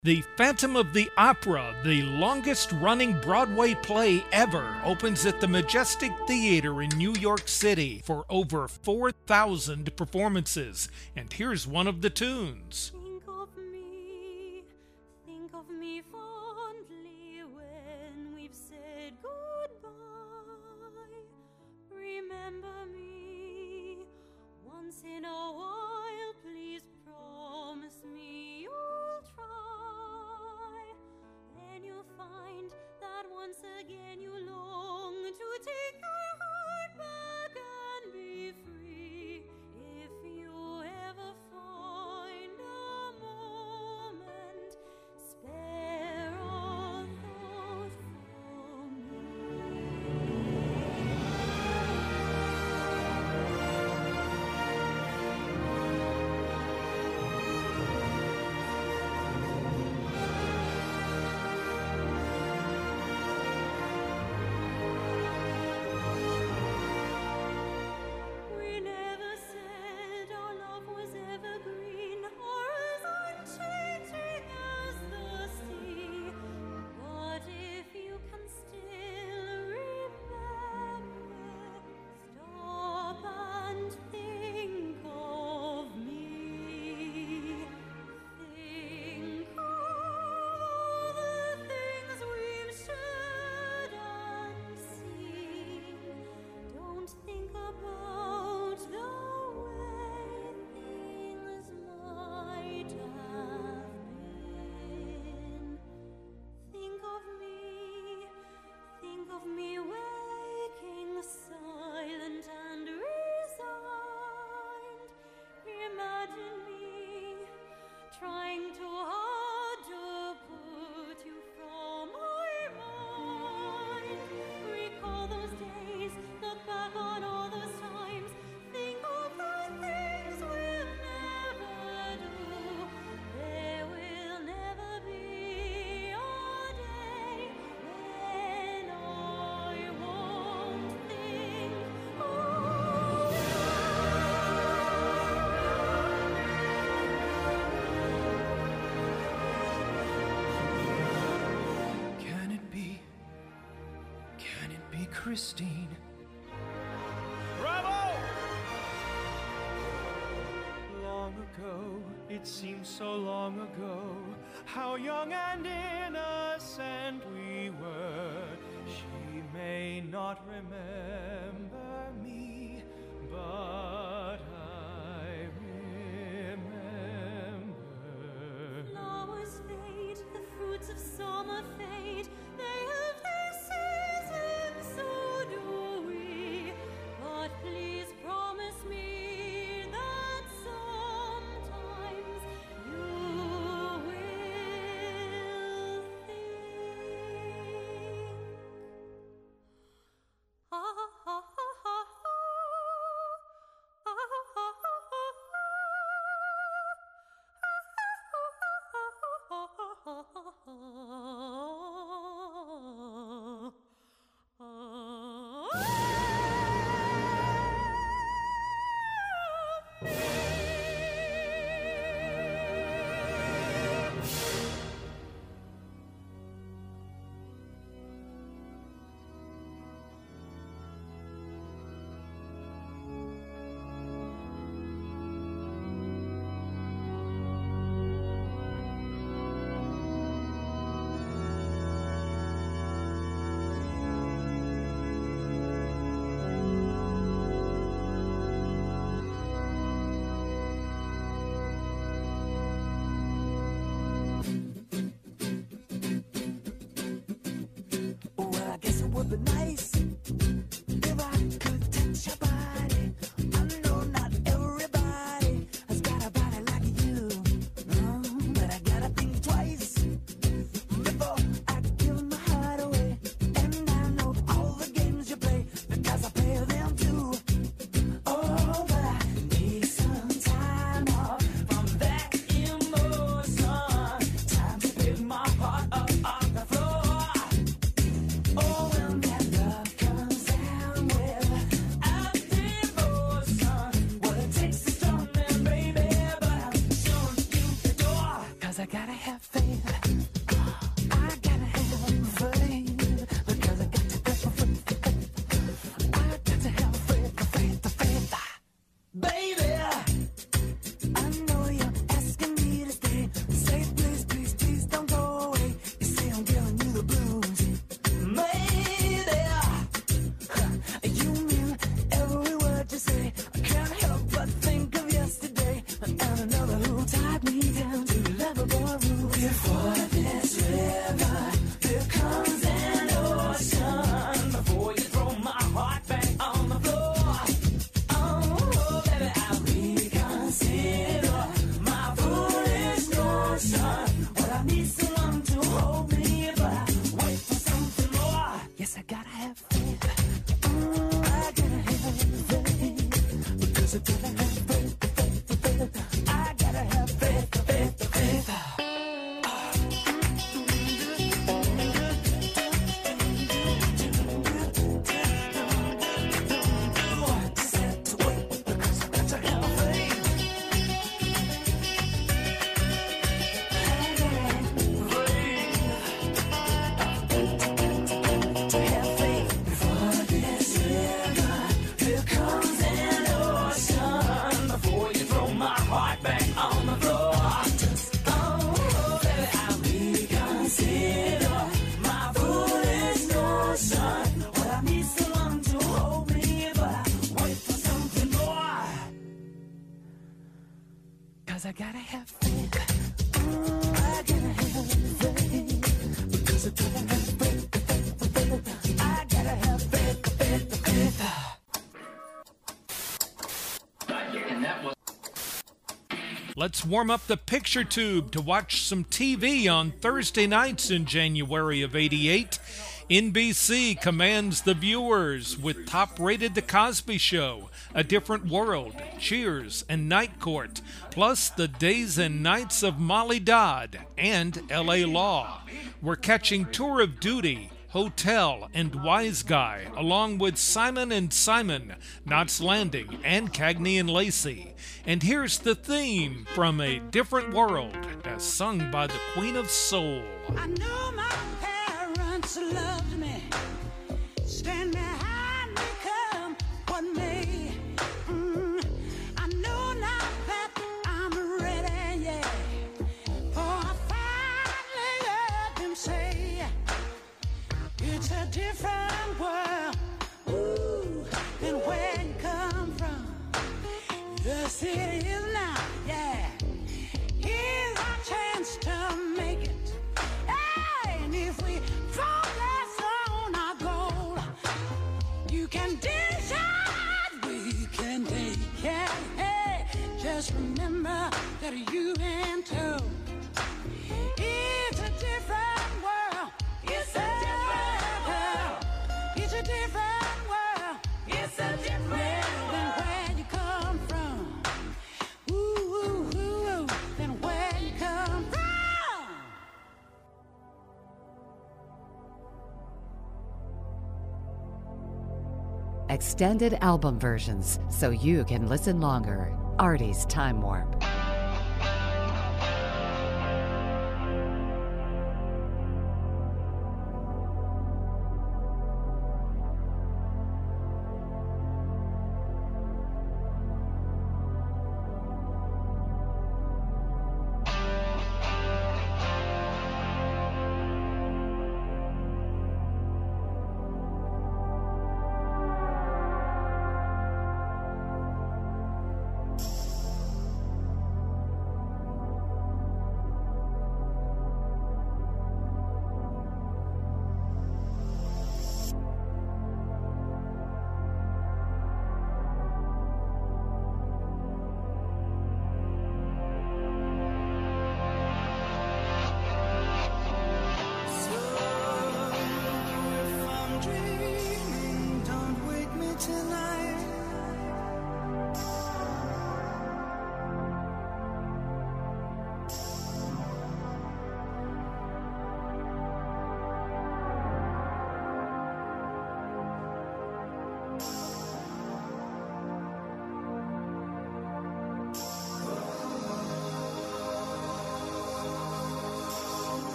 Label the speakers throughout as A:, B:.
A: The Phantom of the Opera, the longest running Broadway play ever, opens at the Majestic Theater in New York City for over 4,000 performances. And here's one of the tunes.
B: Think of me fondly when we've said goodbye. Remember me once in a while, please promise me you'll try. Then you'll find that once again you long to take your heart back and be free. If you ever find a moment, spare a thought for We never said our love was evergreen or as unchanging as the sea. But if you can still remember, stop and think of me. Think of the things we've shared and seen. Don't think about the way things might have been. Think of me waking silent and resigned. Imagine me trying too hard to put you from my mind. Recall those days, look back on all those times. Think of the things we'll never do. There will never be a day when I won't think of
C: Can it be? Can it be Christine?
D: Bravo!
C: Long ago, it seems so long ago, how young and innocent we were. She may not remember me, but I remember.
B: Flowers fade, the fruits of summer fade. They have their seasons, so do we. But please promise me that sometimes you will think. Ah, ah, ah, ah, ah,
C: I gotta have faith. I gotta have faith. Because I gotta have faith. I gotta have faith.
A: Let's warm up the picture tube to watch some TV on Thursday nights in January of '88. NBC commands the viewers with top-rated The Cosby Show, A Different World, Cheers, and Night Court, plus The Days and Nights of Molly Dodd and L.A. Law. We're catching Tour of Duty, Hotel, and Wise Guy, along with Simon and Simon, Knots Landing, and Cagney and Lacey. And here's the theme from A Different World, as sung by the Queen of Soul.
D: I know my parents loved me, stand behind me, come what may. I know now that I'm ready, yeah, for I finally heard them say, it's a different world, ooh, than where you come from. Yes, it is now, yeah. Here's our chance to make it. Hey, and if we focus on our goal, you can decide, we can take it. Hey, just remember that you've been told it's a different world. It's a different world. It's a different world. It's a different world than where you come from. Ooh, ooh, ooh, than where you come from.
E: Extended album versions so you can listen longer. Artie's Time Warp.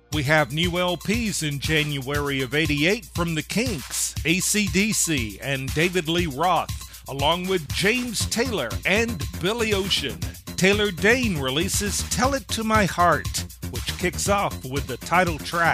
A: We have new LPs in January of '88 from The Kinks, AC/DC, and David Lee Roth, along with James Taylor and Billy Ocean. Taylor Dane releases Tell It to My Heart, which kicks off with the title track.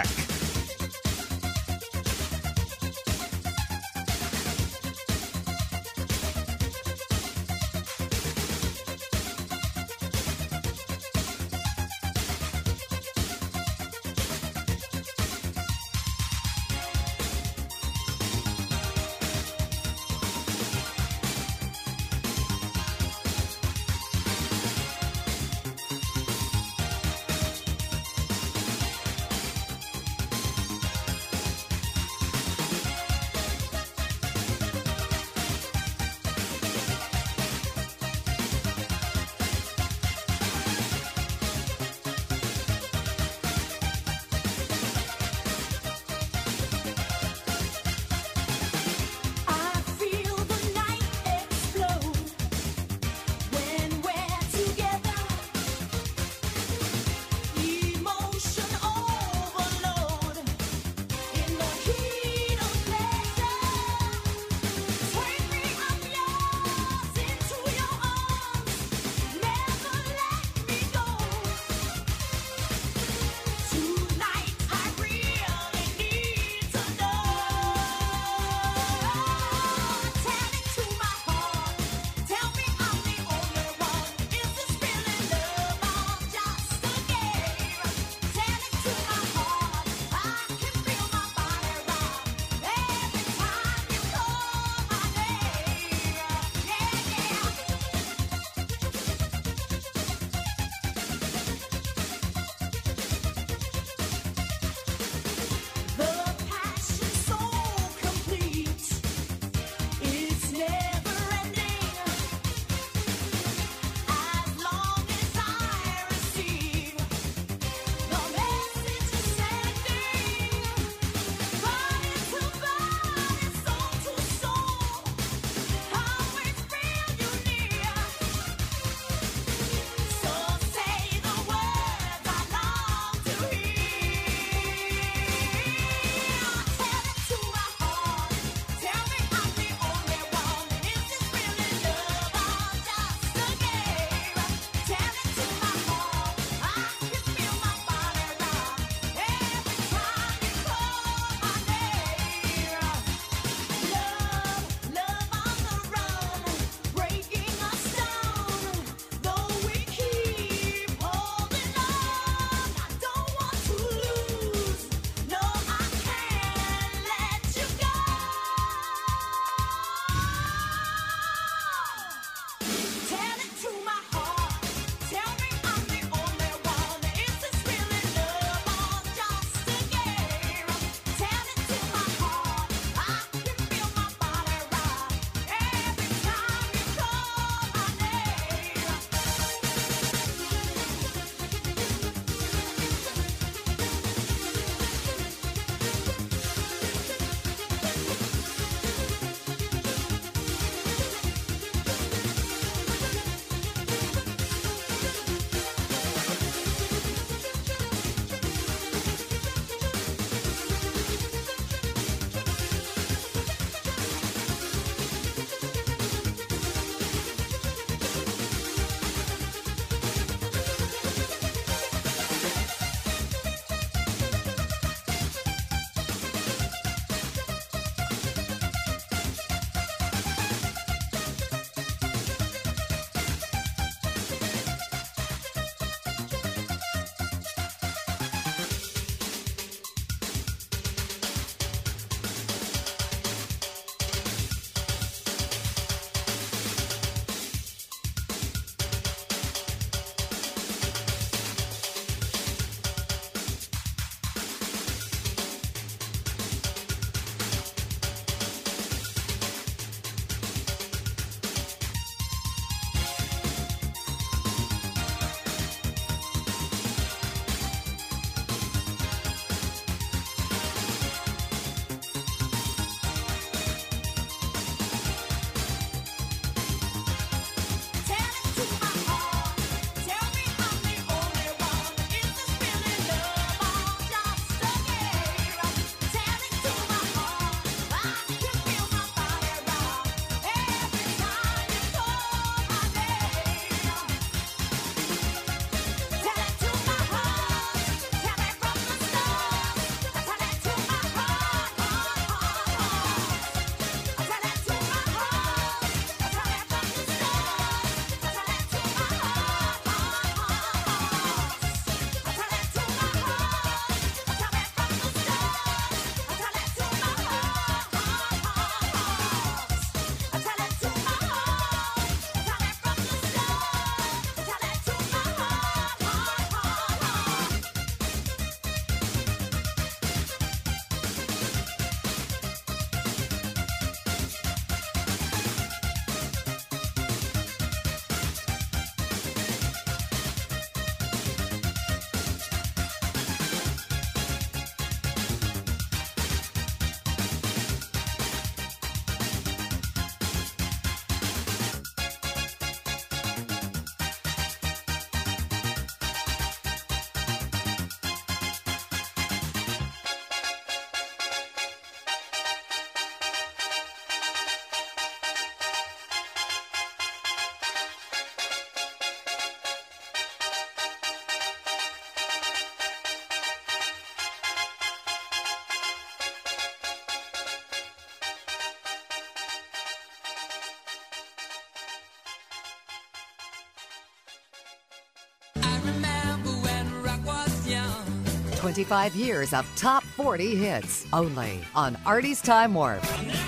E: 25 years of top 40 hits. Only on Artie's Time Warp.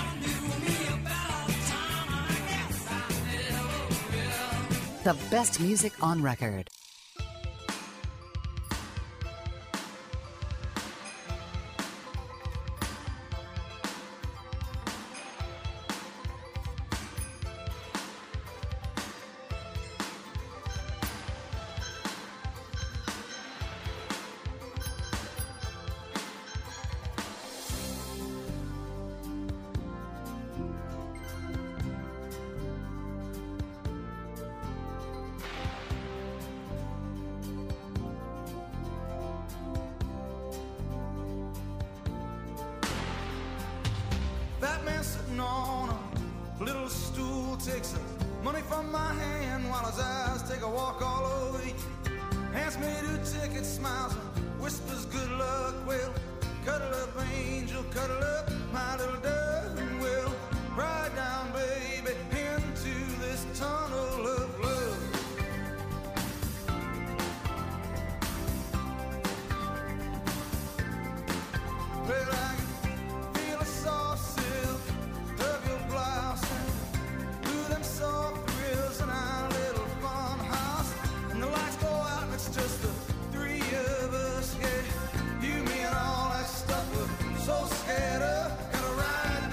E: The best music on record.
F: That man sitting on a little stool takes money from my hand while his eyes take a walk all over you. Hands me 2 tickets, smiles and whispers good luck. Well, cuddle up, angel, cuddle up, my little dove, and we'll ride down, baby, into this tunnel of love. Well, I can feel a soft silk of your blouse and through them soft thrills in our little farmhouse. And the lights go out and it's just the 3 of us, yeah. You, me, and all that stuff we're so scared of. Gotta ride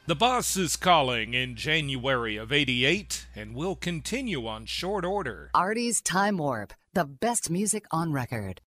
A: The Boss is Calling in January of '88 and will continue on short order.
E: Artie's Time Warp, the best music on record.